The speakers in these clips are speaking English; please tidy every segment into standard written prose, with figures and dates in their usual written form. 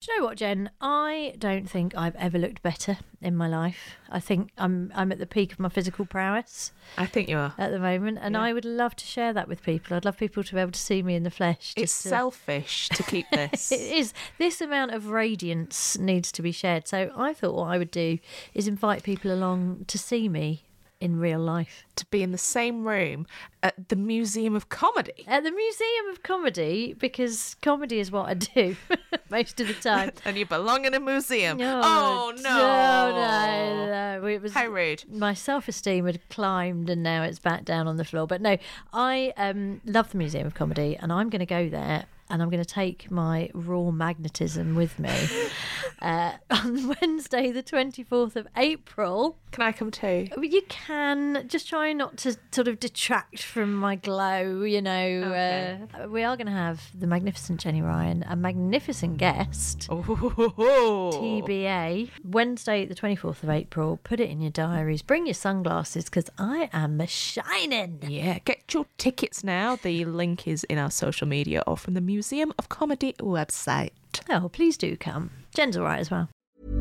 Do you know what, Jen? I don't think I've ever looked better in my life. I think I'm at the peak of my physical prowess. I think you are. At the moment, and I would love to share that with people. I'd love people to be able to see me in the flesh. It's selfish to keep this. It is. This amount of radiance needs to be shared. So I thought what I would do is invite people along to see me in real life. To be in the same room at the Museum of Comedy. At the Museum of Comedy, because comedy is what I do most of the time. And you belong in a museum. Oh, no. It was, how rude. My self-esteem had climbed and now it's back down on the floor. But no, I love the Museum of Comedy, and I'm going to go there and I'm going to take my raw magnetism with me on Wednesday the 24th of April. Can I come too? You can. Just try not to sort of detract from my glow, you know. Okay. We are going to have the magnificent Jenny Ryan, a magnificent guest. Oh. TBA, Wednesday the 24th of April. Put it in your diaries. Bring your sunglasses because I am shining. Yeah, get your tickets now. The link is in our social media or from the Museum of Comedy website. Oh, please do come. Jen's all right as well.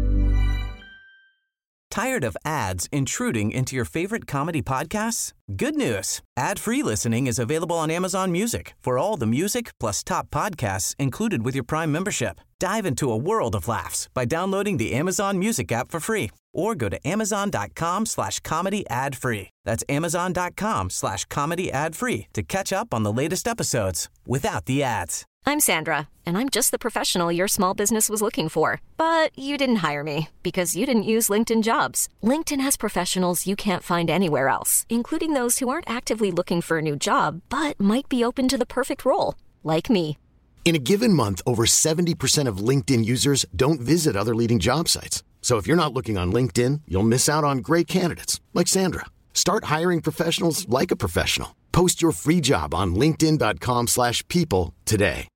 Tired of ads intruding into your favorite comedy podcasts? Good news. Ad-free listening is available on Amazon Music for all the music plus top podcasts included with your Prime membership. Dive into a world of laughs by downloading the Amazon Music app for free or go to amazon.com/comedy ad-free. That's amazon.com/comedy ad-free to catch up on the latest episodes without the ads. I'm Sandra, and I'm just the professional your small business was looking for. But you didn't hire me because you didn't use LinkedIn Jobs. LinkedIn has professionals you can't find anywhere else, including those who aren't actively looking for a new job, but might be open to the perfect role, like me. In a given month, over 70% of LinkedIn users don't visit other leading job sites. So if you're not looking on LinkedIn, you'll miss out on great candidates like Sandra. Start hiring professionals like a professional. Post your free job on linkedin.com/people today.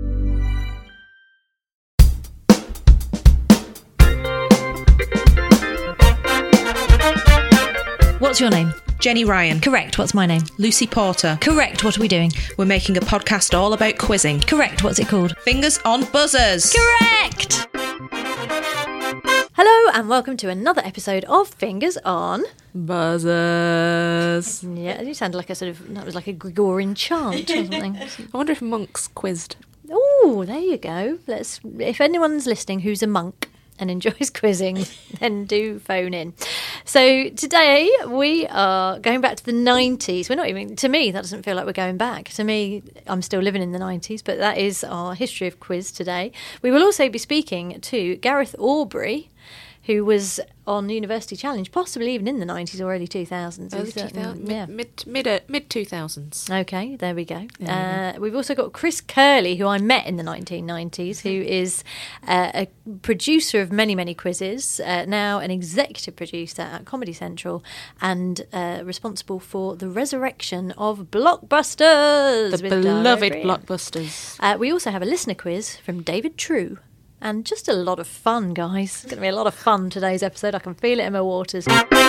What's your name? Jenny Ryan. Correct. What's my name? Lucy Porter. Correct. What are we doing? We're making a podcast all about quizzing. Correct. What's it called? Fingers on Buzzers. Correct. Hello and welcome to another episode of Fingers on Buzzers. Yeah, you sounded like that was like a Gregorian chant or something. I wonder if monks quizzed. Oh, there you go. If anyone's listening who's a monk and enjoys quizzing, then do phone in. So today we are going back to the 90s. We're not even, to me, that doesn't feel like we're going back. To me, I'm still living in the 90s, but that is our history of quiz today. We will also be speaking to Gareth Aubrey, who was on University Challenge, possibly even in the 90s or early 2000s. Mid-2000s. Okay, there we go. We've also got Chris Curley, who I met in the 1990s, who is a producer of many, many quizzes, now an executive producer at Comedy Central and responsible for the resurrection of Blockbusters. The beloved Blockbusters. We also have a listener quiz from David True. And just a lot of fun, guys. It's going to be a lot of fun today's episode. I can feel it in my waters.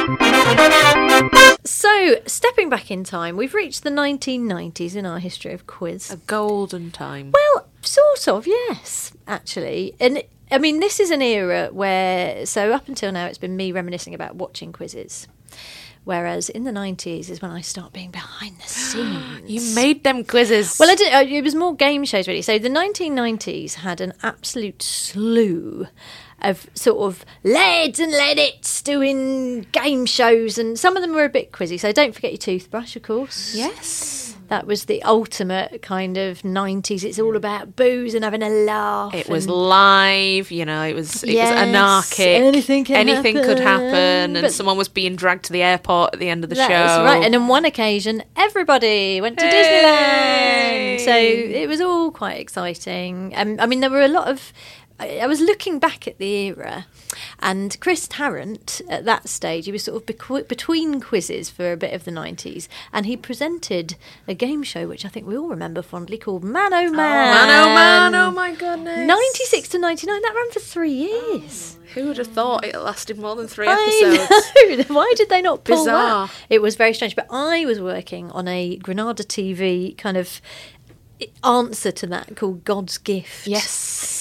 So, stepping back in time, we've reached the 1990s in our history of quiz. A golden time. Well, sort of, yes, actually. And, I mean, this is an era where, so up until now, it's been me reminiscing about watching quizzes. Whereas in the 90s is when I start being behind the scenes. You made them quizzes. Well, I did. It was more game shows, really. So the 1990s had an absolute slew of sort of lads and ladettes doing game shows, and some of them were a bit quizzy. So don't forget your toothbrush, of course. Yes. That was the ultimate kind of 90s. It's all about booze and having a laugh. It was live, you know, it was anarchic. Anything could happen. And someone was being dragged to the airport at the end of the show. That's right. And on one occasion, everybody went to Disneyland. So it was all quite exciting. I mean, there were a lot of... I was looking back at the era, and Chris Tarrant, at that stage, he was sort of between quizzes for a bit of the 90s, and he presented a game show, which I think we all remember fondly, called Man O' Man. Man O' Man, oh my goodness. 96 to 99, that ran for 3 years. Who would have thought it lasted more than 3 episodes? I know. Why did they not pull Bizarre. that? It was very strange, but I was working on a Granada TV kind of answer to that called God's Gift. Yes.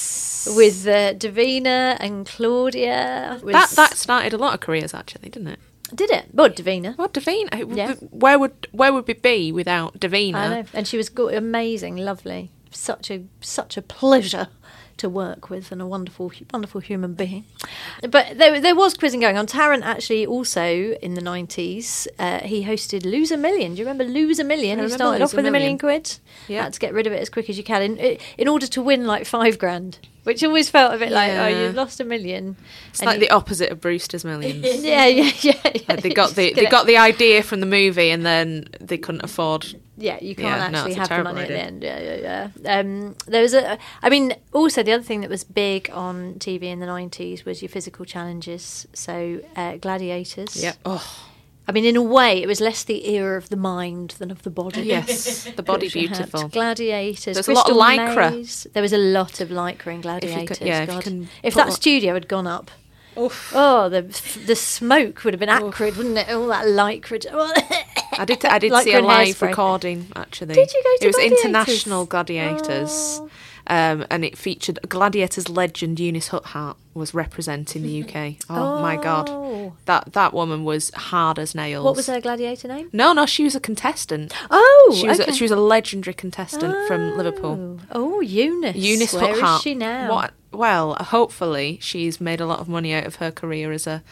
with Davina and Claudia. That started a lot of careers, actually, didn't it? Did it? Well, Davina. Well, Davina. Yeah. Where would we be without Davina? I know, and she was amazing, lovely, such a pleasure to work with, and a wonderful human being. But there was quizzing going on. Tarrant actually also in the 90s, he hosted Lose a Million. Do you remember Lose a Million? He started off with £1 million. Yeah. Had to get rid of it as quick as you can in order to win like $5,000, which always felt a bit like, oh, you've lost $1 million. It's like the opposite of Brewster's Millions. Yeah. Like they got the idea from the movie, and then they couldn't afford. Yeah, you can't actually it's a have the terrible money idea. at the end. Yeah. There was also the other thing that was big on TV in the 90s was your physical challenges. So Gladiators. Yeah. Oh. I mean, in a way, it was less the era of the mind than of the body. Yes, the body Which we had. beautiful. Gladiators. There's a lot of lycra. Maze. There was a lot of lycra in Gladiators. If that studio had gone up. Oof. Oh, the smoke would have been acrid, wouldn't it? All that lycra. I did see a live recording, actually. Did you go to It was Gladiators? International Gladiators. Oh. And it featured Gladiators legend Eunice Huthart was representing the UK. Oh my God, that woman was hard as nails. What was her gladiator name? No, she was a contestant. Oh, she was a legendary contestant from Liverpool. Oh, Eunice. Eunice Where Huthart. is she now? Well, hopefully she's made a lot of money out of her career as a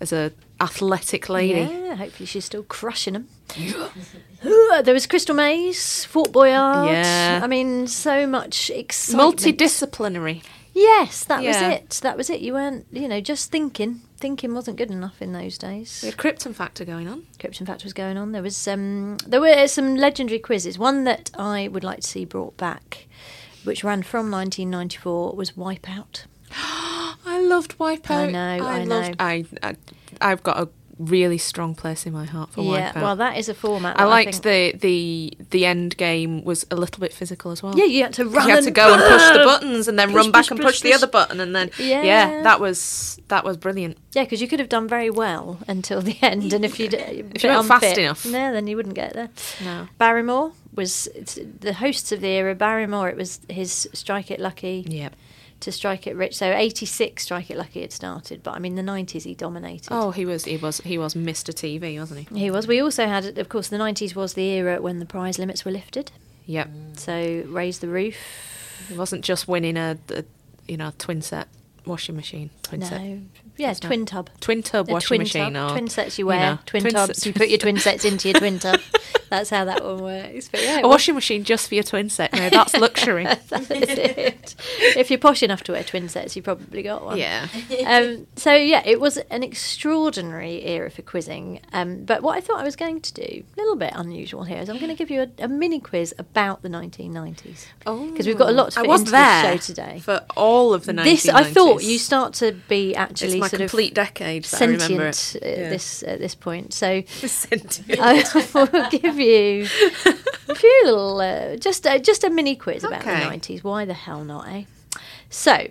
athletic lady. Yeah, hopefully she's still crushing them. There was Crystal Maze, Fort Boyard. Yeah. I mean, so much excitement. Multidisciplinary. Yes, that was Yeah. it. That was it. You weren't, just thinking. Thinking wasn't good enough in those days. We had Krypton Factor going on. Krypton Factor was going on. There was there were some legendary quizzes. One that I would like to see brought back, which ran from 1994, was Wipeout. I loved Wipeout. I know. I've got a really strong place in my heart for Wipeout. Well, that is a format. I that liked think... the end game was a little bit physical as well. Yeah, you had to run. You had to go and push the buttons, and then run back and push the other button, and then that was brilliant. Yeah, because you could have done very well until the end, and if you weren't fast enough, no, then you wouldn't get there. No. Barrymore was the hosts of the era. Barrymore, it was his Strike It Lucky. Yep. To Strike It Rich. So 86 Strike It Lucky had started, but I mean the 90s he dominated. Oh, he was Mr. TV, wasn't he? He was. We also had, of course, the 90s was the era when the prize limits were lifted. Yep. So Raise the Roof. It wasn't just winning a twin set washing machine. Twin tub. Twin tub washing machine. Or, twin sets you wear. Twin tubs. You put your twin sets into your twin tub. That's how that one works. But yeah, a washing machine just for your twin set. No, that's luxury. That's it. If you're posh enough to wear twin sets, you probably got one. Yeah. So yeah, it was an extraordinary era for quizzing. But what I thought I was going to do, a little bit unusual here, is I'm going to give you a mini quiz about the 1990s. Oh, because we've got a lot to fit into this show today. For all of the 1990s. This, I thought, you start to be actually it's my sort complete of decade. sentient I remember it. at this point. So sentient. I will give you a few little, just a mini quiz about the 90s. Why the hell not, eh? So,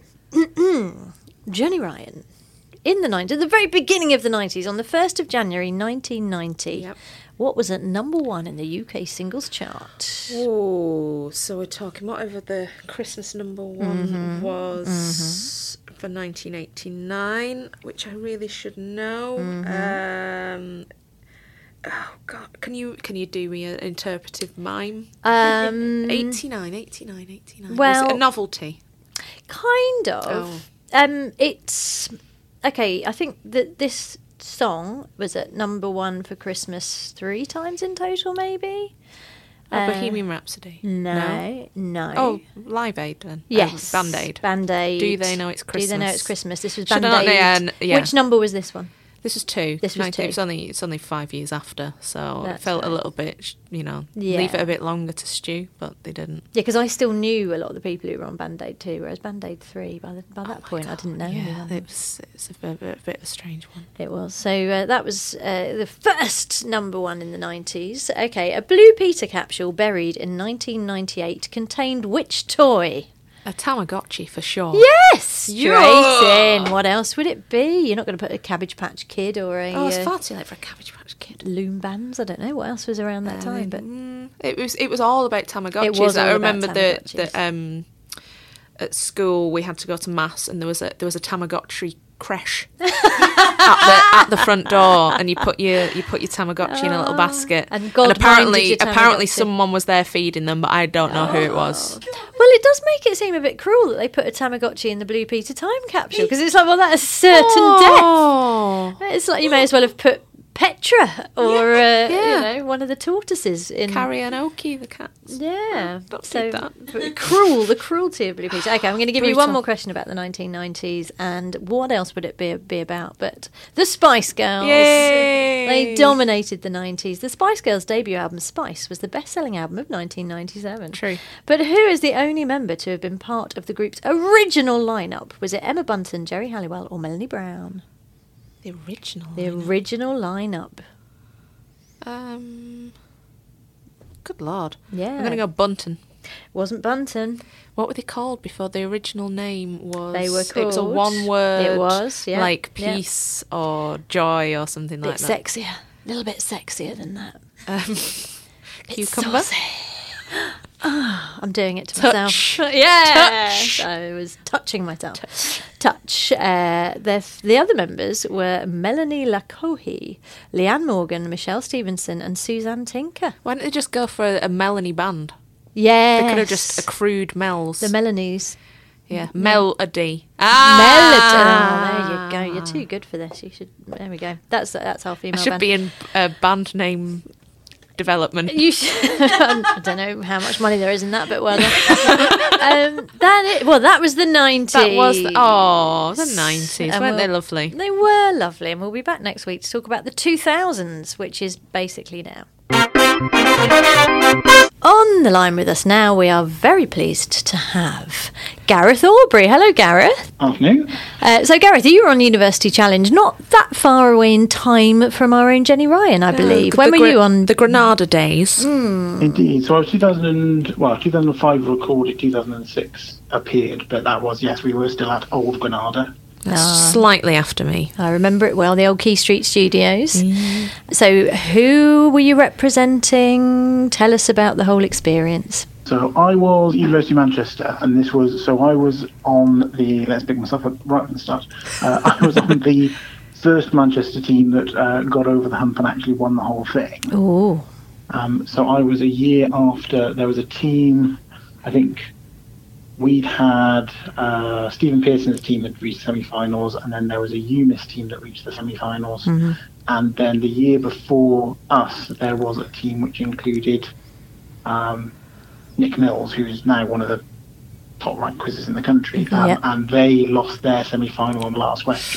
Jenny Ryan, in the 90s, the very beginning of the 90s, on the 1st of January 1990, what was at number one in the UK singles chart? Oh, so we're talking whatever the Christmas number one was for 1989, which I really should know. Oh God, can you do me an interpretive mime? 89. Well, was it a novelty? Kind of. It's okay. I think that this song was at number one for Christmas 3 times in total, maybe. Bohemian Rhapsody. No. Oh, Live Aid then. Yes, Band Aid. Band Aid. Do They Know It's Christmas? Do They Know It's Christmas? This was Should Band Aid. yeah. Which number was this one? This was 2. This was 2. It's only 5 years after, so That's it felt right. a little bit, leave it a bit longer to stew, but they didn't. Yeah, because I still knew a lot of the people who were on Band Aid 2, whereas Band Aid 3, by that point, I didn't know anyone. It's a bit of a strange one. It was. So that was the first number one in the 90s. Okay, a Blue Peter capsule buried in 1998 contained which toy? A Tamagotchi for sure. Yes! Straight in. What else would it be? You're not going to put a Cabbage Patch Kid or a... Oh, it's far too late for a Cabbage Patch Kid. Loom bands? I don't know. What else was around that time? But it was all about Tamagotchis. It was all I about remember Tamagotchis. at school we had to go to mass, and there was a Tamagotchi creche at the front door, and you put your Tamagotchi in a little basket, and apparently Tamagotchi. someone was there feeding them, but I don't know who it was. Well, it does make it seem a bit cruel that they put a Tamagotchi in the Blue Peter time capsule, because it's like, well, that's certain death. It's like you may as well have put Petra or one of the tortoises in Karaoke, the cats. Yeah, Don't so do that. the cruelty of Blue Peter. Okay, I'm going to give you one more question about the 1990s, and what else would it be about? But the Spice Girls. Yay! They dominated the 90s. The Spice Girls' debut album, Spice, was the best-selling album of 1997. True. But who is the only member to have been part of the group's original lineup? Was it Emma Bunton, Jerry Halliwell, or Melanie Brown? The original. The original lineup. Good Lord. Yeah. I'm going to go Bunton. Wasn't Bunton. What were they called before the original name was? They were It was a called- one word. It was, yeah. Like Yeah. peace or joy or something Bit like that. sexier. A little bit sexier than that. Cucumber. Saucy. I'm doing it to Touch. myself. Yeah. Touch. I was touching myself. Touch. The other members were Melanie Lacohi, Leanne Morgan, Michelle Stevenson, and Suzanne Tinker. Why don't they just go for a Melanie band? Yeah. They could have just accrued Mels. The Melanies. Yeah. Melody. Melody. Oh, there you go. You're too good for this. You should. There we go. That's our female I should band. be in band name development. You should, I don't know how much money there is in that, but well done. That was the 90s. That was the 90s. And Weren't they lovely? They were lovely, and we'll be back next week to talk about the 2000s, which is basically now. On the line with us now, we are very pleased to have Gareth Aubrey. Hello, Gareth. Afternoon. So, Gareth, you were on University Challenge, not that far away in time from our own Jenny Ryan, I believe. When were you on? The Granada days? Indeed. So I was 2005 recorded, 2006 appeared, but that was, yes, we were still at Old Granada. Slightly after me. I remember it well, the old Key Street Studios. So who were you representing? Tell us about the whole experience. So I was University of Manchester, and I was on the, let's pick myself up right from the start, I was on the first Manchester team that got over the hump and actually won the whole thing. Oh. So I was a year after. There was a team, I think we'd had Stephen Pearson's team that reached semi-finals, and then there was a UMIS team that reached the semi-finals. And then the year before us, there was a team which included Nick Mills, who's now one of the top-ranked quizzes in the country, and they lost their semi-final on the last question.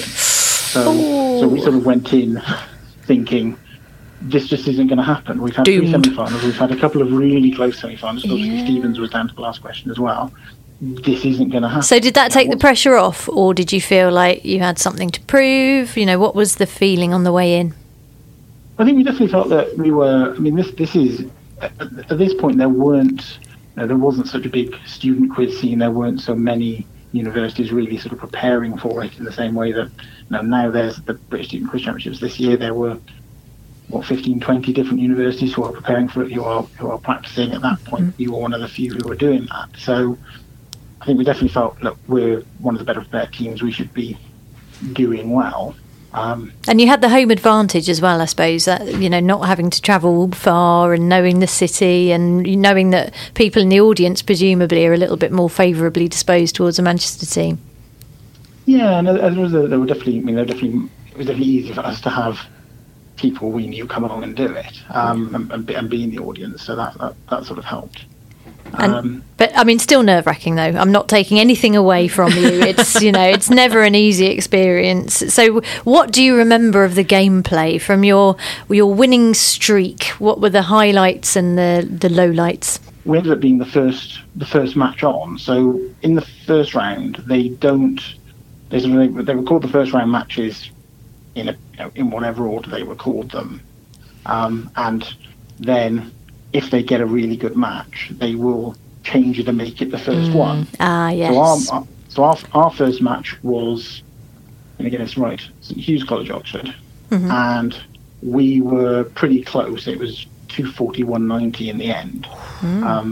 So we sort of went in thinking, this just isn't going to happen. We've had three semi-finals. We've had a couple of really close semi-finals. Obviously, Stevens was down to the last question as well. This isn't going to happen. So did that take the pressure off, or did you feel like you had something to prove? You know, what was the feeling on the way in? I think we definitely felt that we were. I mean, this is at this point there wasn't such a big student quiz scene. There weren't so many universities really sort of preparing for it in the same way that now there's the British Student Quiz Championships. This year there were 15, 20 different universities who are preparing for it, who are practicing. At that point, you were one of the few who were doing that. So I think we definitely felt, look, we're one of the better prepared teams. We should be doing well. And you had the home advantage as well, I suppose, that, not having to travel far and knowing the city and knowing that people in the audience presumably are a little bit more favourably disposed towards a Manchester team. Yeah, and it was definitely easy for us to have people we knew come along and do it, and be in the audience. So that sort of helped. But I mean, still nerve-wracking though. I'm not taking anything away from you. It's it's never an easy experience. So, what do you remember of the gameplay from your winning streak? What were the highlights and the lowlights? We ended up being the first match on. So in the first round, they record the first round matches in whatever order they record them, and then if they get a really good match, they will change it and make it the first one. Yes. So our first match was, and again it's right, St Hugh's College, Oxford, and we were pretty close. It was 240, 190 in the end.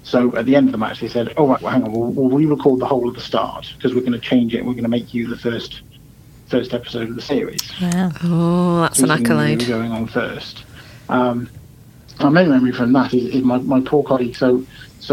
So at the end of the match, they said, "Oh, right, well, hang on, we'll re-record the whole of the start because we're going to change it. We're going to make you the first episode of the series." Wow. Oh, that's an accolade. Going on first. My main memory from that is my poor colleague. So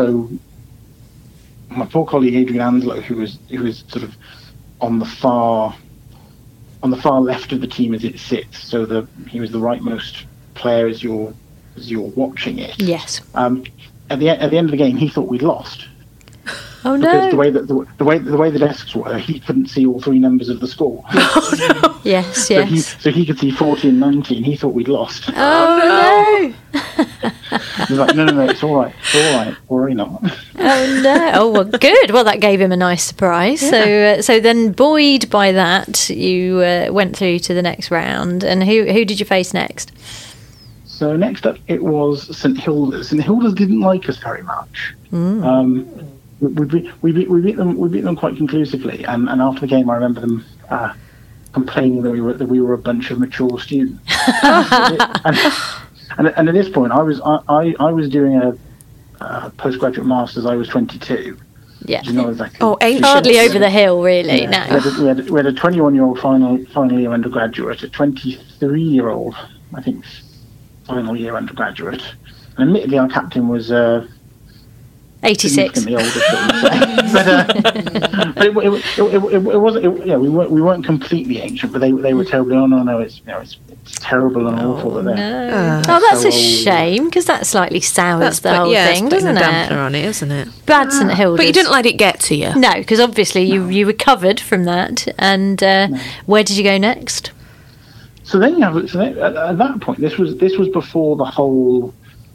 my poor colleague Adrian Anslow, who was sort of on the far left of the team as it sits. So he was the rightmost player as you're watching it. Yes. At the end of the game, he thought we'd lost. Oh Because no! the way the desks were, he couldn't see all three numbers of the score. Yes. So he could see 40 and 19. He thought we'd lost. Oh no! He was like, no, it's all right, worry not. Oh no! Oh well, good. Well, that gave him a nice surprise. Yeah. So then, buoyed by that, you went through to the next round. And who did you face next? So next up, it was St Hilda's. St Hilda's didn't like us very much. We beat them quite conclusively, and after the game, I remember them complaining that we were a bunch of mature students. and at this point, I was doing a postgraduate masters. I was 22. Yeah. You know, exactly. Oh, ancient. Hardly over the hill, really. Yeah. No. We had a 21-year-old final year undergraduate, a 23-year-old, I think, final year undergraduate. And admittedly, our captain was 86. significantly older, but it wasn't. We weren't completely ancient, but they were terribly. Oh no, it's terrible and awful that they're. That's so a shame, because that slightly sours the whole it's thing, putting doesn't a it? dampener on it, isn't it? Bad St Hilda's. But you didn't let it get to you. No, because obviously you recovered from that. And where did you go next? So then at that point, this was before the whole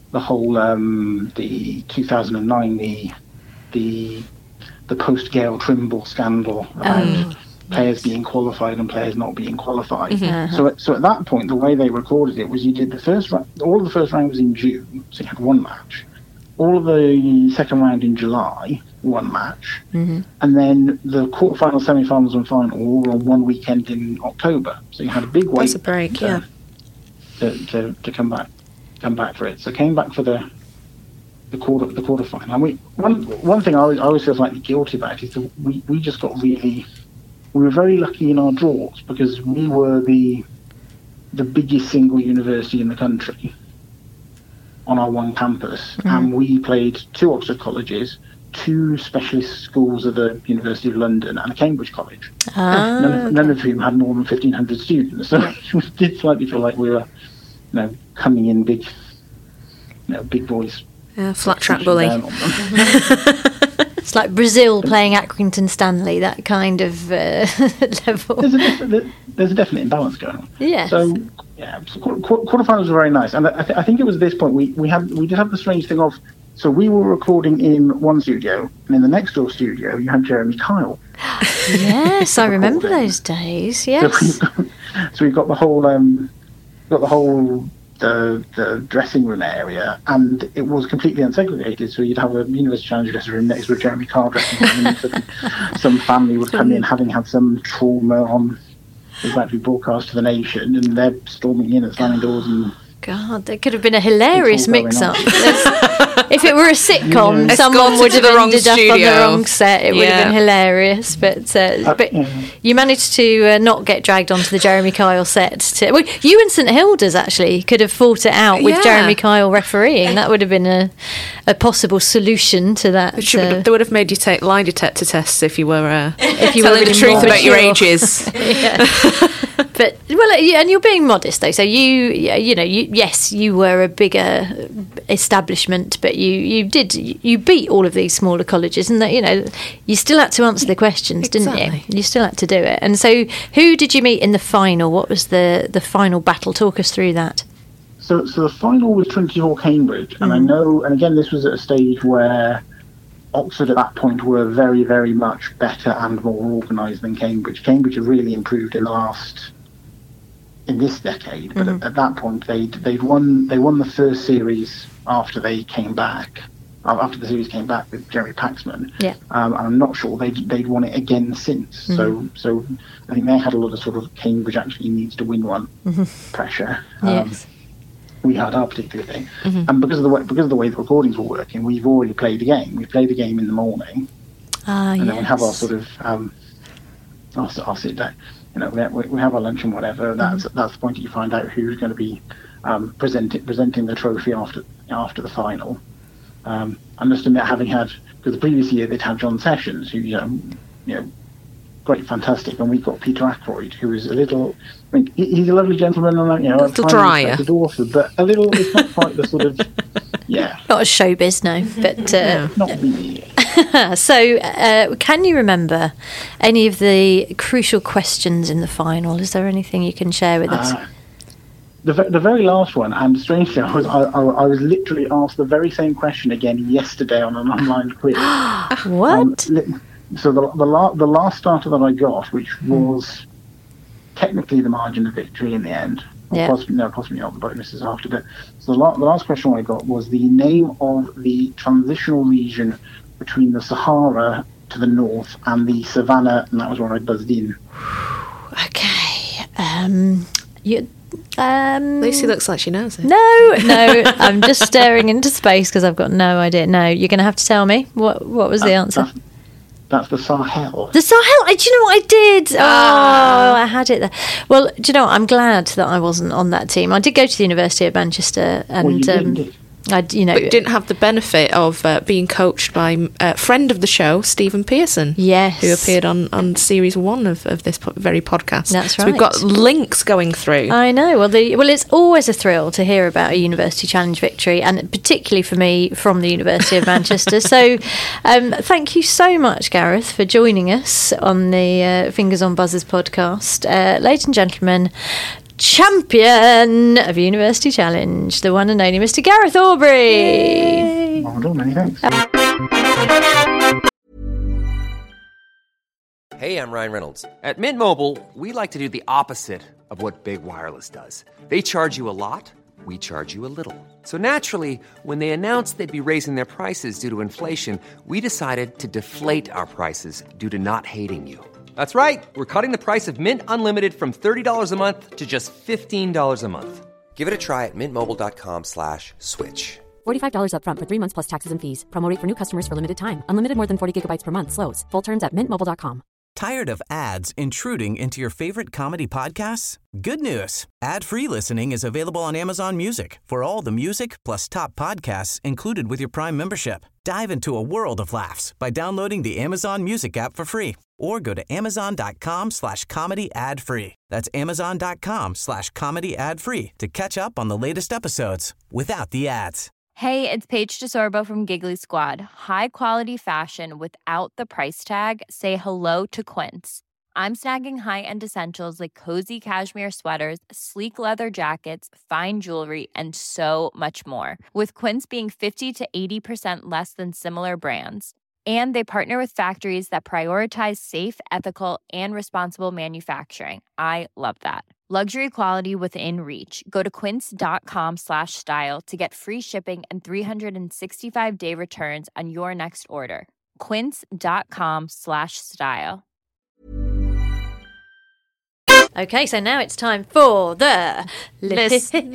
the 2009 the post Gail Trimble scandal about players being qualified and players not being qualified. So at that point, the way they recorded it was you did all of the first round was in June, so you had one match. All of the second round in July, one match, and then the quarterfinals, semi-finals, and final all on one weekend in October. So you had a big wait. That's a break, to come back for it. So came back for the quarterfinal. And one thing I always feel slightly guilty about is that we just got we were very lucky in our draws because we were the biggest single university in the country on our one campus, and we played 2 Oxford colleges, 2 specialist schools of the University of London, and a Cambridge college. None of whom had more than 1,500 students. So it did slightly feel like we were, coming in big boys. Yeah, flat track bully. It's like Brazil playing Accrington Stanley, that kind of level. There's a definite imbalance going on. Yes. So quarterfinals were very nice, and I think it was at this point we did have the strange thing of, so we were recording in one studio, and in the next door studio you had Jeremy Kyle. Yes, I remember those days. Yes. So we've got the whole the dressing room area, and it was completely unsegregated. So you'd have a University Challenge dressing room next to a Jeremy Kyle dressing room, and some family would come in having had some trauma on was about to be broadcast to the nation, and they're storming in and slamming doors and. God, there could have been a hilarious mix-up. If it were a sitcom, someone would have ended up on the wrong set. It would have been hilarious. But you managed to not get dragged onto the Jeremy Kyle set. You and St Hilda's actually could have fought it out with Jeremy Kyle refereeing. That would have been a possible solution to that. They would have made you take lie detector tests if you were telling the truth about your ages. But and you're being modest though. So you were a bigger establishment, but you beat all of these smaller colleges, and that you still had to answer the questions, didn't you? You still had to do it. And so, who did you meet in the final? What was the final battle? Talk us through that. So the final was Trinity Hall, Cambridge, and I know, and again, this was at a stage where Oxford at that point were very, very much better and more organised than Cambridge. Cambridge had really improved in this decade, but at that point they won the first series after they came back. After the series came back with Jeremy Paxman, and I'm not sure they'd won it again since. So I think they had a lot of sort of Cambridge actually needs to win one pressure. Yes. we had our particular thing. And because of the way the recordings were working, we've already played the game. We played the game in the morning, and then we have our sort of I'll sit down. We have our lunch and whatever. And that's the point that you find out who's going to be presenting the trophy after the final. I must admit, having had, because the previous year they'd had John Sessions, who great, fantastic, and we got Peter Ackroyd, who is a little. I mean, he's a lovely gentleman, and a little drier, his author, but a little. It's not quite the sort of not a showbiz, no, but not really. So, can you remember any of the crucial questions in the final? Is there anything you can share with us? The very last one, and strangely, I was literally asked the very same question again yesterday on an online quiz. What? So the last starter that I got, which was technically the margin of victory in the end, possibly not, but it misses after that. So the last question I got was the name of the transitional region between the Sahara to the north and the Savannah, and that was where I buzzed in. Okay. Lucy looks like she knows it. No, I'm just staring into space because I've got no idea. No, you're going to have to tell me. What was the answer? That's the Sahel. The Sahel. Do you know what I did? Oh, I had it there. Well, do you know what? I'm glad that I wasn't on that team. I did go to the University of Manchester, and Well, you did. But you didn't have the benefit of being coached by a friend of the show, Stephen Pearson. Yes. Who appeared on series 1 of this very podcast. That's So we've got links going through. I know. Well, it's always a thrill to hear about a University Challenge victory, and particularly for me from the University of Manchester. So thank you so much, Gareth, for joining us on the Fingers on Buzzers podcast. Ladies and gentlemen, champion of University Challenge, the one and only Mr. Gareth Aubrey. Well done, many thanks. Hey, I'm Ryan Reynolds. At Mint Mobile, we like to do the opposite of what Big Wireless does. They charge you a lot, we charge you a little. So naturally, when they announced they'd be raising their prices due to inflation, we decided to deflate our prices due to not hating you. That's right. We're cutting the price of Mint Unlimited from $30 a month to just $15 a month. Give it a try at mintmobile.com/switch. $45 up front for 3 months plus taxes and fees. Promo rate for new customers for limited time. Unlimited more than 40 gigabytes per month. Slows full terms at mintmobile.com. Tired of ads intruding into your favorite comedy podcasts? Good news. Ad-free listening is available on Amazon Music for all the music plus top podcasts included with your Prime membership. Dive into a world of laughs by downloading the Amazon Music app for free or go to amazon.com/comedy ad-free. That's amazon.com/comedy ad-free to catch up on the latest episodes without the ads. Hey, it's Paige DeSorbo from Giggly Squad. High quality fashion without the price tag. Say hello to Quince. I'm snagging high-end essentials like cozy cashmere sweaters, sleek leather jackets, fine jewelry, and so much more. With Quince being 50 to 80% less than similar brands. And they partner with factories that prioritize safe, ethical, and responsible manufacturing. I love that. Luxury quality within reach. Go to quince.com/style to get free shipping and 365-day returns on your next order. Quince.com/style. Okay, so now it's time for the listener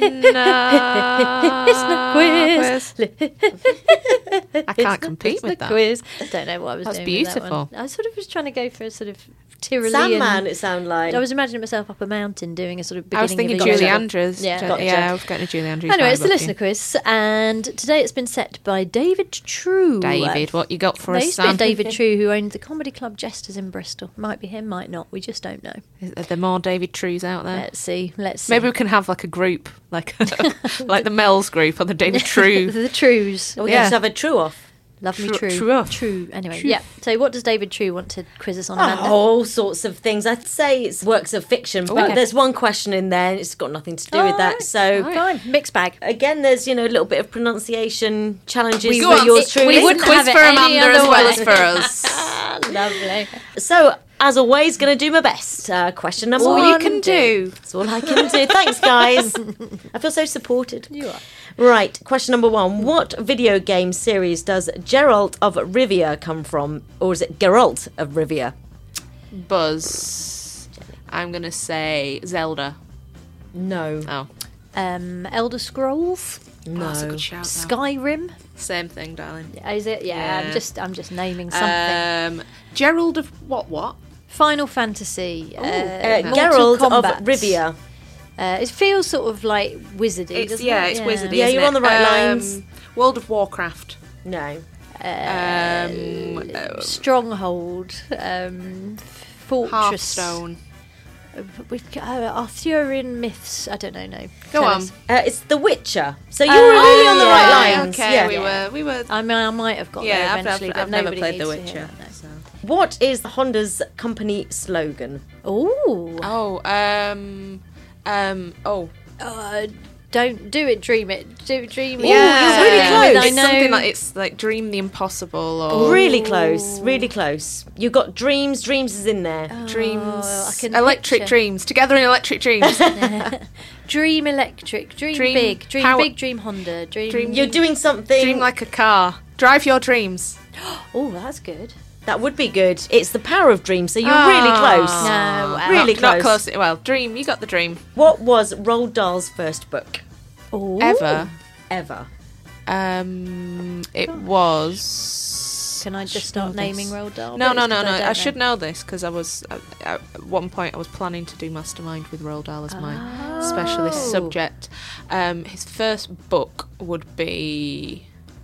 quiz. I can't compete with that. Quiz. Don't know what I was That's doing with that beautiful. one. I sort of was trying to go for a sort of Tyrolean. Sandman, it sounded like. I was imagining myself up a mountain doing a sort of beginning I was thinking of Julie a Andrews. Yeah. I was getting a Julie Andrews. Anyway, it's vibe the off listener you. quiz, and today it's been set by David True. David, what you got for There us, used to be a Sam? David True who owned the Comedy Club Jesters in Bristol. Might be him, might not. We just don't know. Are there more David Trues out there? Let's see. Maybe we can have like a group, like like the Mel's group on the David True. The Trues. We can just have a true off. Love me True- True. True off. True. Anyway, True. yeah. So what does David True want to quiz us on, Amanda? All sorts of things. I'd say it's works of fiction, but Okay. there's one question in there and it's got nothing to do with that. Alright. So Fine. Mixed bag. again, there's a little bit of pronunciation challenges Go for on, yours truly. we wouldn't quiz have it for any Amanda other as well way. as for us. Lovely. So, as always, going to do my best. Question number All one. you can do. That's all I can do. Thanks, guys. I feel so supported. You are. Right, question number one. What video game series does Geralt of Rivia come from? Or is it Geralt of Rivia? Buzz. I'm going to say Zelda. No. Oh. Elder Scrolls, Oh, that's a good shout. Skyrim. Same thing, darling. Is it? Yeah. I'm just naming something. Gerald of what? Final Fantasy. Mortal Geralt Kombat. of Rivia. It feels sort of like wizardy. It's doesn't it? it's wizardy. Yeah, isn't you're it? on the right lines. World of Warcraft. No. Stronghold. Fortress. Hearthstone. Arthurian myths. I don't know. No. Go Tell on. us. It's The Witcher. So you were really on the right lines. Okay, Yeah. we were. I mean, I might have got there eventually, but I've never nobody played The needs to hear Witcher. that, no. So. What is Honda's company slogan? Ooh. Don't do it, dream it. Dream it. Yeah, you're really close. I It's know. something like it's like dream the impossible or Really close. Really close. You got dreams. Dreams is in there. dreams. I can Electric picture. dreams together in electric dreams. Dream electric. Dream big. Dream power- big. Dream Honda. Dream. You're doing something. Dream like a car. Drive your dreams. Oh, that's good. That would be good. It's the power of dreams. So you're really close. No, Really Not close. close. Well, dream. You got the dream. What was Roald Dahl's first book Ooh. Ever. It was. Can I just start naming Roald Dahl? No. books? 'Cause don't I know. should know this because I was at one point I was planning to do Mastermind with Roald Dahl as my specialist subject. His first book would be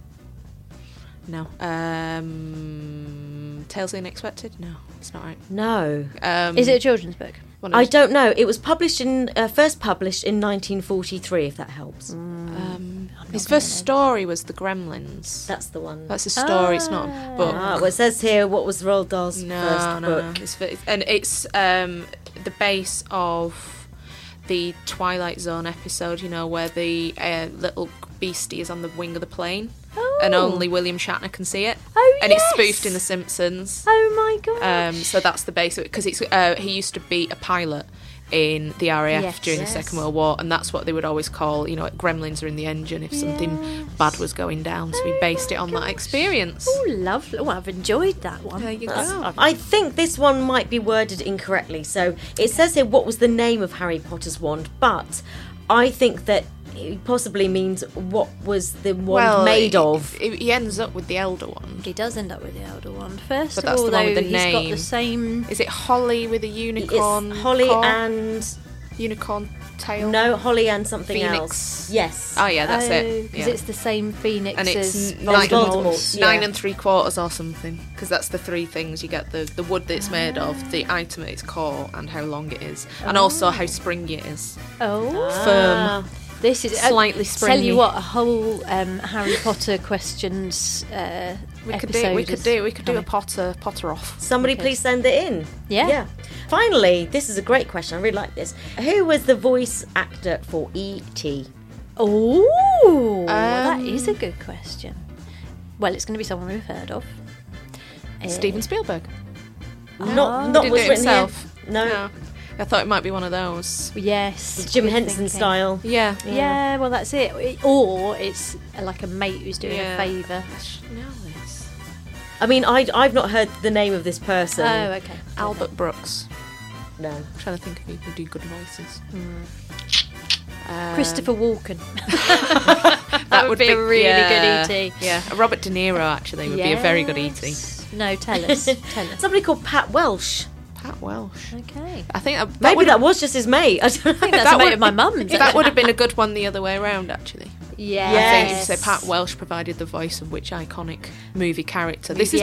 Tales of the Unexpected. No, it's not right. No. Is it a children's book? I don't know. It was published first published in 1943, if that helps. His first story was The Gremlins. That's the one. That's a story. It's not a book. Well, it says here, what was Roald Dahl's first book? It's the base of the Twilight Zone episode, you know, where the little beastie is on the wing of the plane. And only William Shatner can see it. Oh, and it's spoofed in The Simpsons. Oh my god! So that's the base of it, because he used to be a pilot in the RAF during the Second World War, and that's what they would always call, you know, gremlins are in the engine if something bad was going down. So we based it on that experience. Oh, lovely! Oh, I've enjoyed that one. There you go. I think this one might be worded incorrectly. So it says here, what was the name of Harry Potter's wand? But I think that it possibly means what was the wand made of. He ends up with the elder wand. He does end up with the elder wand. First But of that's all, the one though, with the he's name. got the same. Is it Holly with a unicorn? It's Holly core? and unicorn tail. no, Holly and something Phoenix. else. Yes. Oh yeah, that's it. Because Yeah. it's the same phoenix And it's as Voldemort's, yeah. 9 3/4 or something, because that's the three things you get: the wood that it's made of, the item at its core, and how long it is, and also how springy it is. Oh, Firm. this is Slightly Tell springy. you what, a whole Harry Potter questions We could episode. do a Potter off. Somebody please send it in. Yeah. Finally, this is a great question. I really like this. Who was the voice actor for E.T.? Oh, that is a good question. Well, it's going to be someone we've heard of. Steven Spielberg. Not He didn't what's do it written himself. here. No. I thought it might be one of those. Yes, Jim good Henson thinking. style. Yeah. Yeah, well, that's it. Or it's like a mate who's doing a favour. I should know this. I mean, I've not heard the name of this person. Oh, okay. Albert Brooks. No. I'm trying to think of people who do good voices. Christopher Walken. That would be a really good E.T. Yeah, Robert De Niro actually would be a very good E.T. No, tell us. Tell us. Somebody called Pat Welsh. Pat Welsh. Okay. I think Maybe that was just his mate. I don't know. I think that's a mate of my mum's. That would have been a good one the other way around, actually. Yeah. I think if you say Pat Welsh provided the voice of which iconic movie character. This is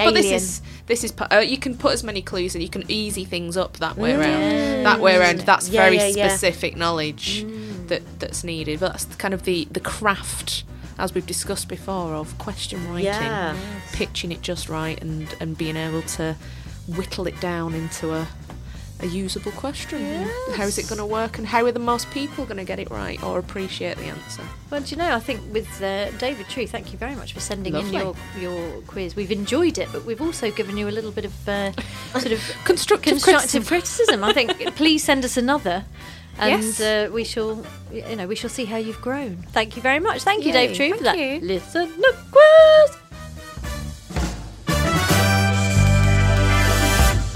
you can put as many clues and you can easy things up that way around. That way around. That's very specific knowledge that's needed. But that's kind of the craft, as we've discussed before, of question writing, pitching it just right, and being able to whittle it down into a usable question. How is it going to work, and how are the most people going to get it right or appreciate the answer? Well, do you know, I think with David True, thank you very much for sending in Lovely. your quiz. We've enjoyed it, but we've also given you a little bit of sort of constructive criticism. I think please send us another. And Yes. we shall see how you've grown. Thank you very much. Thank you, Yay, Dave True, for thank that you. listener quiz.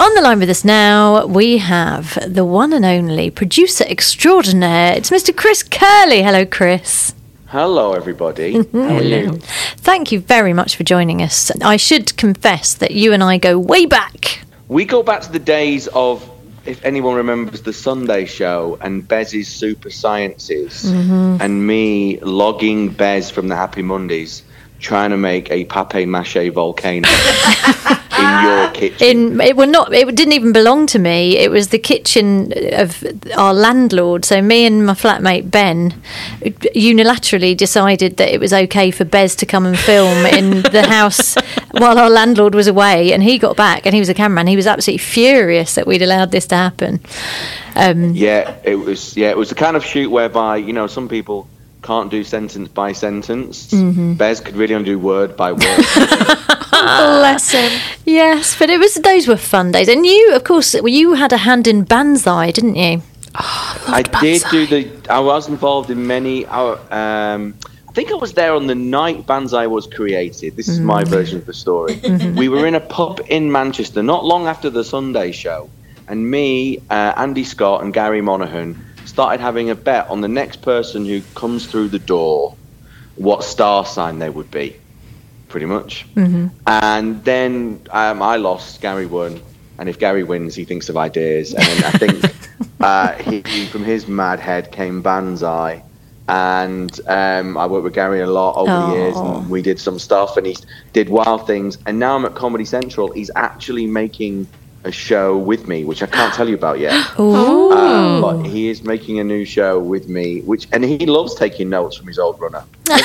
On the line with us now, we have the one and only producer extraordinaire. It's Mr. Chris Curley. Hello, Chris. Hello, everybody. How are you? Thank you very much for joining us. I should confess that you and I go way back. We go back to the days of, if anyone remembers, the Sunday show and Bez's Super Sciences, and me logging Bez from the Happy Mondays trying to make a papier-mâché volcano in your kitchen. It didn't even belong to me. It was the kitchen of our landlord. So me and my flatmate Ben unilaterally decided that it was okay for Bez to come and film in the house while our landlord was away, and he got back and he was a cameraman. He was absolutely furious that we'd allowed this to happen. It was the kind of shoot whereby, some people can't do sentence by sentence. Bez could really only do word by word. Bless him. Yes, but those were fun days. And you, of course, you had a hand in Banzai, didn't you? I did I was involved in many. I think I was there on the night Banzai was created. This is my version of the story. We were in a pub in Manchester not long after the Sunday show, and me, Andy Scott and Gary Monaghan started having a bet on the next person who comes through the door, what star sign they would be, pretty much. And then I lost, Gary won, and if Gary wins, he thinks of ideas. And then I think he, from his mad head came Banzai, and I worked with Gary a lot over the years, and we did some stuff, and he did wild things. And now I'm at Comedy Central. He's actually making a show with me, which I can't tell you about yet. But he is making a new show with me, and he loves taking notes from his old runner.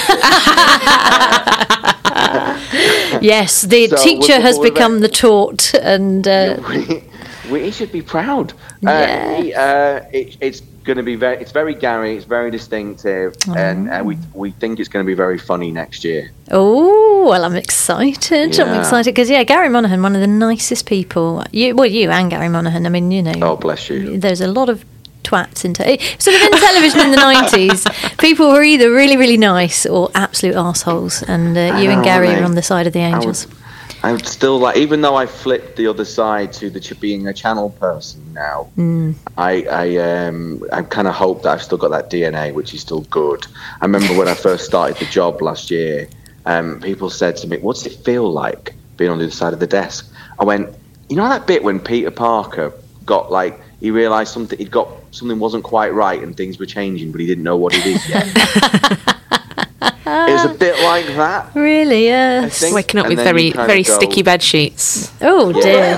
Yes, the teacher has become the taught, and we should be proud. It's going to be it's very Gary, it's very distinctive, and we think it's going to be very funny next year. Oh, well, I'm excited. Yeah. I'm excited because, Gary Monaghan, one of the nicest people. You and Gary Monaghan, I mean, Oh, bless you. There's a lot of twats in sort of in television in the 90s. People were either really, really nice or absolute arseholes, and you and Gary are on the side of the angels. I'm still even though I flipped the other side to being a channel person now, I kind of hope that I've still got that DNA, which is still good. I remember when I first started the job last year, people said to me, "What's it feel like being on the other side of the desk?" I went, that bit when Peter Parker got he realised something wasn't quite right and things were changing, but he didn't know what it is yet. It was a bit like that. Really, yes. Waking up with very sticky bed sheets. Oh, dear.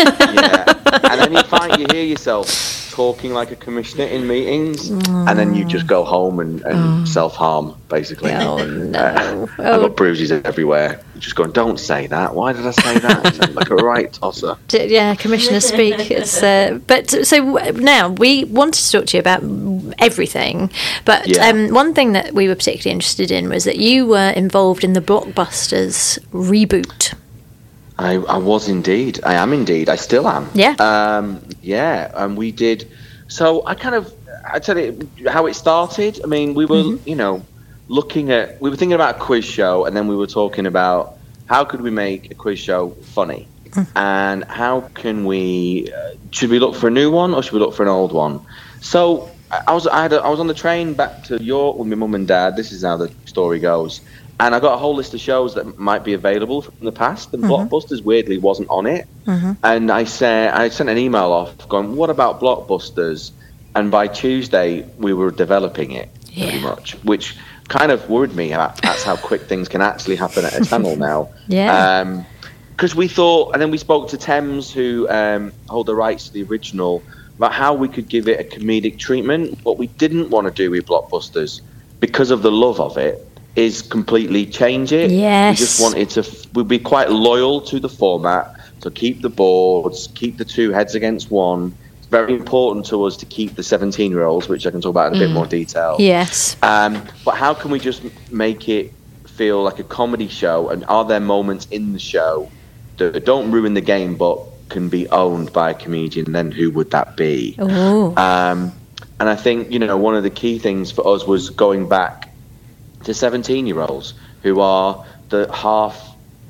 And then you hear yourself talking like a commissioner in meetings, and then you just go home and self-harm, basically. Oh, no. I've got bruises everywhere. You're just going, don't say that. Why did I say that? Like a right tosser. Yeah, commissioners speak. But so now we wanted to talk to you about everything, but one thing that we were particularly interested in was that you were involved in the Blockbusters reboot. I was indeed. I am indeed. I still am. Yeah. And we did. So I tell you how it started. I mean, we were, we were thinking about a quiz show, and then we were talking about how could we make a quiz show funny, and how can we? Should we look for a new one or should we look for an old one? So I was on the train back to York with my mum and dad. This is how the story goes. And I got a whole list of shows that might be available from the past, and Blockbusters weirdly wasn't on it. And I sent an email off going, "What about Blockbusters?" And by Tuesday, we were developing it pretty much, which kind of worried me. That's how quick things can actually happen at a channel now. Because we thought, and then we spoke to Thames, who hold the rights to the original, about how we could give it a comedic treatment. What we didn't want to do with Blockbusters, because of the love of it, is completely change it. Yes. We just wanted we'd be quite loyal to the format, so keep the boards, keep the two heads against one. It's very important to us to keep the 17-year-olds, which I can talk about in a bit more detail. Yes. But how can we just make it feel like a comedy show, and are there moments in the show that don't ruin the game but can be owned by a comedian? Then who would that be? And I think, one of the key things for us was going back to 17-year-olds who are the half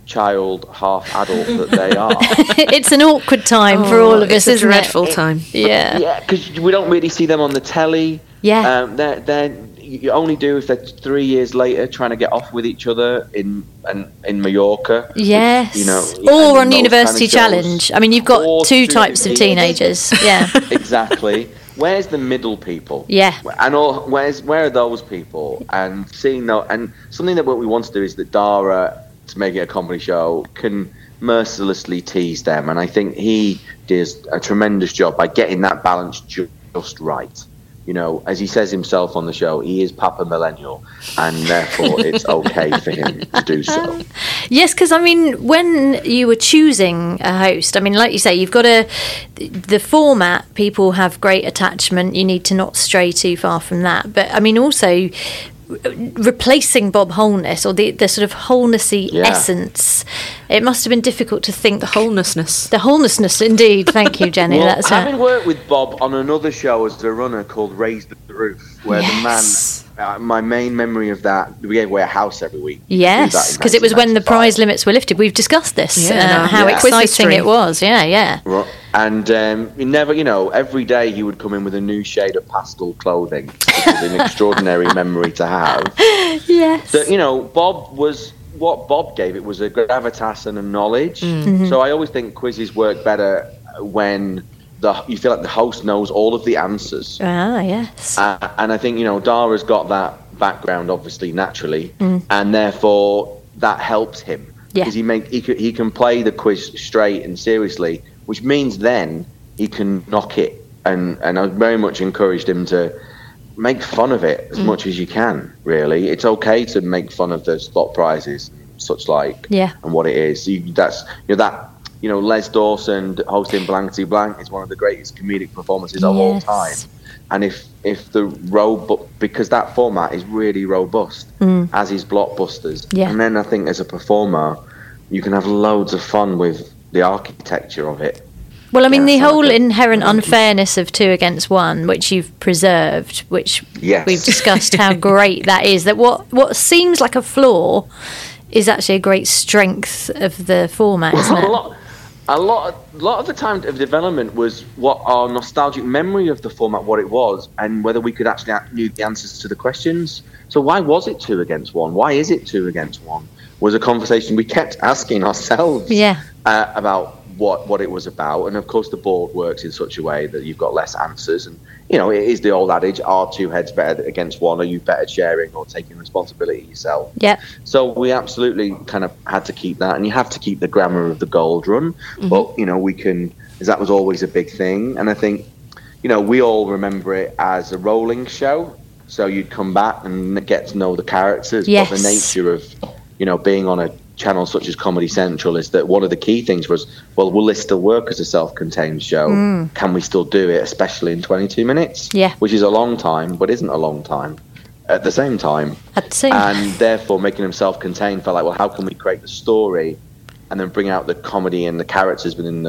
child, half adult that they are. It's an awkward time for all of us, isn't it? It's a dreadful time. Yeah, because we don't really see them on the telly. Yeah. They're you only do if they're 3 years later trying to get off with each other in Mallorca. Yes. Which, or on University Challenge. I mean, you've got two types of teenagers. Yeah. Exactly. Where's the middle people? Yeah. And where are those people? And seeing and something that what we want to do is that Dara, to make it a comedy show, can mercilessly tease them, and I think he does a tremendous job by getting that balance just right. As he says himself on the show, he is Papa Millennial, and therefore it's okay for him to do so. Yes, because I mean, when you were choosing a host, I mean, like you say, you've got the format. People have great attachment. You need to not stray too far from that. But I mean, also replacing Bob Holness, or the sort of Holnessy essence, it must have been difficult to think. The Holnessness, indeed. Thank you, Jenny. Well, having worked with Bob on another show as a runner called Raise the Roof, where the man, my main memory of that, we gave away a house every week. Yes, because it was when the prize limits were lifted. We've discussed this, how exciting it was. Yeah. Right. And every day he would come in with a new shade of pastel clothing, which is an extraordinary memory to have. Yes. So, what Bob gave it was a gravitas and a knowledge. Mm-hmm. So I always think quizzes work better when you feel like the host knows all of the answers. Ah, yes. And I think, Dara's got that background, obviously, naturally, and therefore that helps him. Because he can play the quiz straight and seriously, which means then he can knock it. And I very much encouraged him to make fun of it as much as you can, really. It's okay to make fun of the spot prizes, such like, and what it is. Les Dawson hosting Blankety Blank is one of the greatest comedic performances of all time. And if because that format is really robust, as is Blockbusters. Yeah. And then I think as a performer, you can have loads of fun with the architecture of it. Well, I mean, the whole inherent unfairness of 2 against 1, which you've preserved, which we've discussed how great that is, that what seems like a flaw is actually a great strength of the format, isn't it? A lot of the time of development was what our nostalgic memory of the format, what it was, and whether we could actually knew the answers to the questions. So why was it 2 against 1? Why is it 2 against 1? Was a conversation we kept asking ourselves about what it was about. And of course the board works in such a way that you've got less answers, and it is the old adage, are 2 heads better against 1? Are you better sharing or taking responsibility yourself? So we absolutely kind of had to keep that, and you have to keep the grammar of the Gold Run, but we can, as that was always a big thing. And I think we all remember it as a rolling show, so you'd come back and get to know the characters. But the nature of being on a channel such as Comedy Central is that one of the key things was, well, will this still work as a self-contained show? Can we still do it, especially in 22 minutes? Which is a long time, but isn't a long time at the same time. And therefore, making them self-contained felt like, well, how can we create the story and then bring out the comedy and the characters within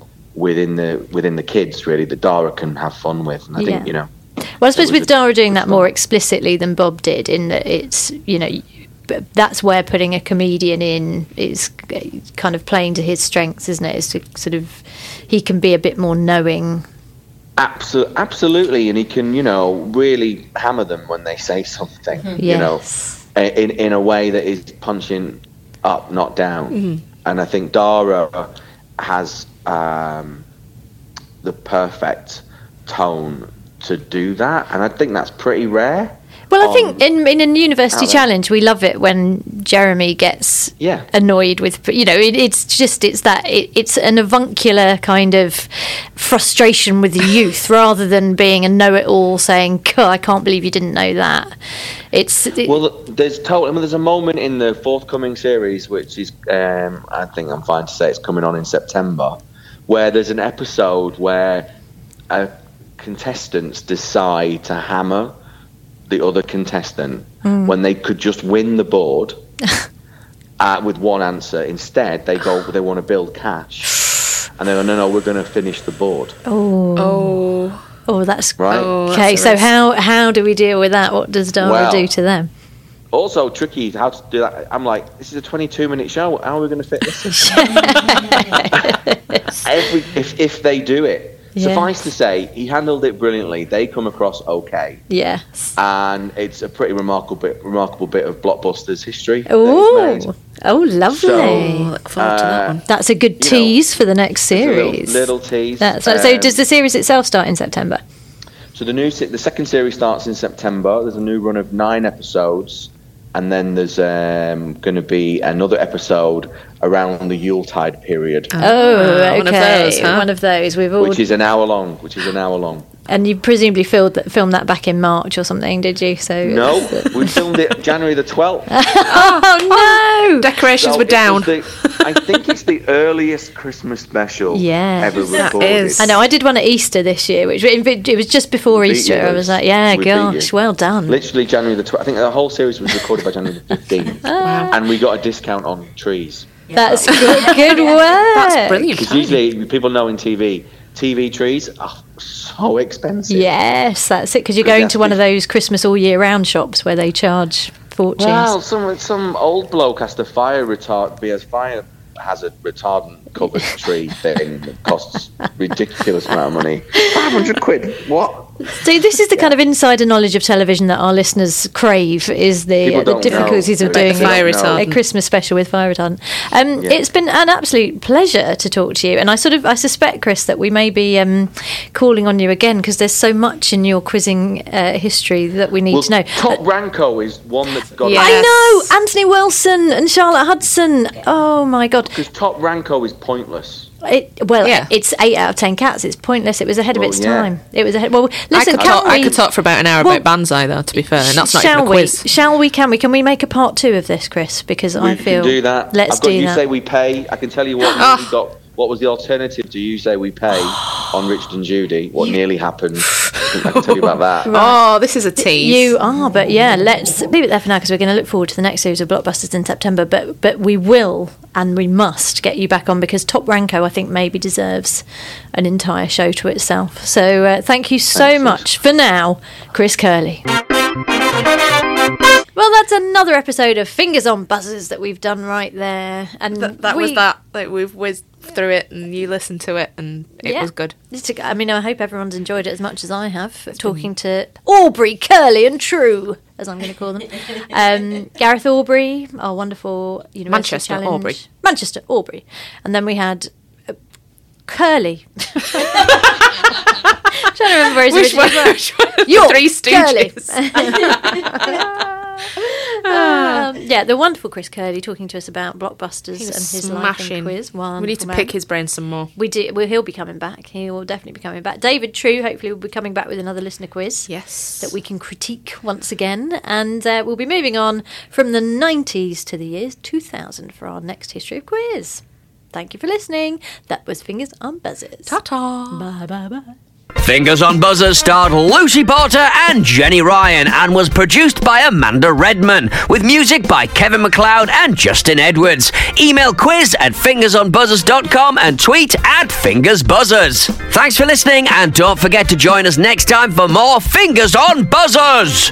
the kids, really, that Dara can have fun with? And I think, Well, I suppose with Dara doing that more explicitly than Bob did, in that it's, that's where putting a comedian in is kind of playing to his strengths, isn't it? Is to sort of, he can be a bit more knowing. Absolutely, and he can, really hammer them when they say something, in a way that is punching up, not down. And I think Dara has the perfect tone to do that, and I think that's pretty rare. Well, I think in a University Challenge, we love it when Jeremy gets annoyed with, it's an avuncular kind of frustration with the youth rather than being a know-it-all saying, I can't believe you didn't know that. There's a moment in the forthcoming series, which is, I think I'm fine to say it's coming on in September, where there's an episode where contestants decide to hammer the other contestant when they could just win the board with one answer. Instead, they want to build cash, and they go, no, we're going to finish the board. That's right. Okay, so how do we deal with that? What does Dara do to them? Also tricky how to do that. I'm like, this is a 22-minute show. How are we going to fit this in? If they do it. Yeah. Suffice to say, he handled it brilliantly. They come across okay. Yes. And it's a pretty remarkable bit of Blockbusters history. Oh, lovely. So, look forward to that one. That's a good tease for the next series. Little tease. So does the series itself start in September? So the second series starts in September. There's a new run of 9 episodes. And then there's going to be another episode around the Yuletide period. Oh, okay. One of those, huh? One of those. Which is an hour long. And you presumably filmed that back in March or something, did you? So no, we filmed it January the 12th. Oh, no! Decorations were down. I think it's the earliest Christmas special ever recorded. I know, I did one at Easter this year, which it was just before Easter. I was like, gosh, well done. Literally January the 12th. I think the whole series was recorded by January the 15th. And we got a discount on trees. That's good work. That's brilliant. Because usually, people know in TV trees are so expensive. Yes, that's it. Because you're going to one of those Christmas all year round shops where they charge fortunes. Well, some old bloke has to fire hazard retardant covered tree thing that costs ridiculous amount of money. 500 quid. What? So this is the kind of insider knowledge of television that our listeners crave, is the difficulties of doing a Christmas special with fire retardant. It's been an absolute pleasure to talk to you, and I suspect, Chris, that we may be calling on you again because there's so much in your quizzing history that we need to know. Top Ranko is one that got. I know, Anthony Wilson and Charlotte Hudson. Oh my God! Because Top Ranko is pointless. It's 8 out of 10 cats. It's pointless. It was ahead of its time. It was ahead. Well, listen, I could talk for about an hour about Banzai, though. To be fair, and that's not even a quiz. Shall we? Can we make a part 2 of this, Chris? Because I feel we can do that. Let's do that. You say we pay. I can tell you what we got. What was the alternative to You Say We Pay on Richard and Judy? What nearly happened? I can tell you about that. Right. Oh, this is a tease. You are, but let's leave it there for now because we're going to look forward to the next series of Blockbusters in September. But we will and we must get you back on because Top Ranko, I think, maybe deserves an entire show to itself. So thank you so much for now, Chris Curley. Well, that's another episode of Fingers on Buzzers that we've done right there. And that was that. Like, we've whizzed through it and you listened to it and it was good. I mean, I hope everyone's enjoyed it as much as I have, talking to Aubrey, Curly and True, as I'm going to call them. Gareth Aubrey, our wonderful University Challenge. Manchester Aubrey. And then we had Curly. I'm trying to remember his original name. Your Three Stooges. The wonderful Chris Curley talking to us about Blockbusters and his life and quiz. We need to pick his brain some more. We do. Well, he'll be coming back. He will definitely be coming back. David True, hopefully, will be coming back with another listener quiz. Yes. That we can critique once again. And we'll be moving on from the 90s to the years 2000 for our next History of Quiz. Thank you for listening. That was Fingers on Buzzers. Ta-ta. Bye, bye, bye. Fingers on Buzzers starred Lucy Porter and Jenny Ryan and was produced by Amanda Redman with music by Kevin MacLeod and Justin Edwards. Email quiz@fingersonbuzzers.com and tweet @fingersbuzzers. Thanks for listening and don't forget to join us next time for more Fingers on Buzzers.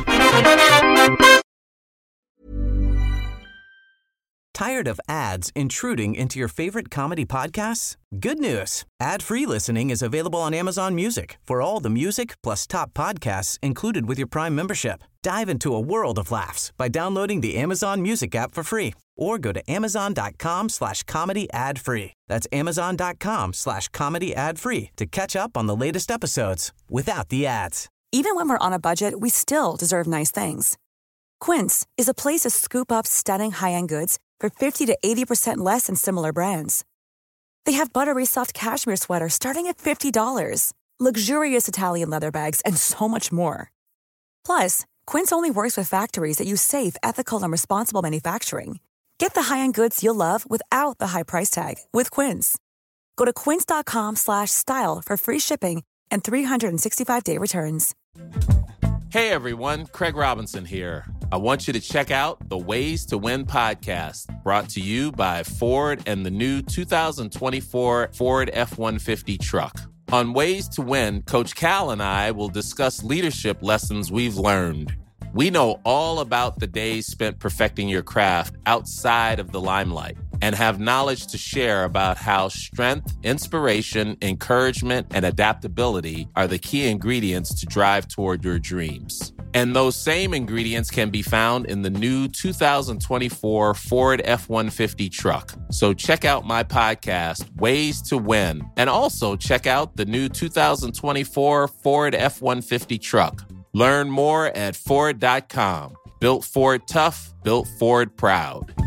Tired of ads intruding into your favorite comedy podcasts? Good news. Ad-free listening is available on Amazon Music for all the music plus top podcasts included with your Prime membership. Dive into a world of laughs by downloading the Amazon Music app for free or go to amazon.com/comedy ad-free. That's amazon.com/comedy ad-free to catch up on the latest episodes without the ads. Even when we're on a budget, we still deserve nice things. Quince is a place to scoop up stunning high-end goods for 50 to 80% less than similar brands. They have buttery soft cashmere sweaters starting at $50, luxurious Italian leather bags, and so much more. Plus, Quince only works with factories that use safe, ethical, and responsible manufacturing. Get the high-end goods you'll love without the high price tag with Quince. Go to quince.com/style for free shipping and 365-day returns. Hey everyone, Craig Robinson here. I want you to check out the Ways to Win podcast, brought to you by Ford and the new 2024 Ford F-150 truck. On Ways to Win, Coach Cal and I will discuss leadership lessons we've learned. We know all about the days spent perfecting your craft outside of the limelight and have knowledge to share about how strength, inspiration, encouragement, and adaptability are the key ingredients to drive toward your dreams. And those same ingredients can be found in the new 2024 Ford F-150 truck. So check out my podcast, Ways to Win, and also check out the new 2024 Ford F-150 truck. Learn more at Ford.com. Built Ford tough, built Ford proud.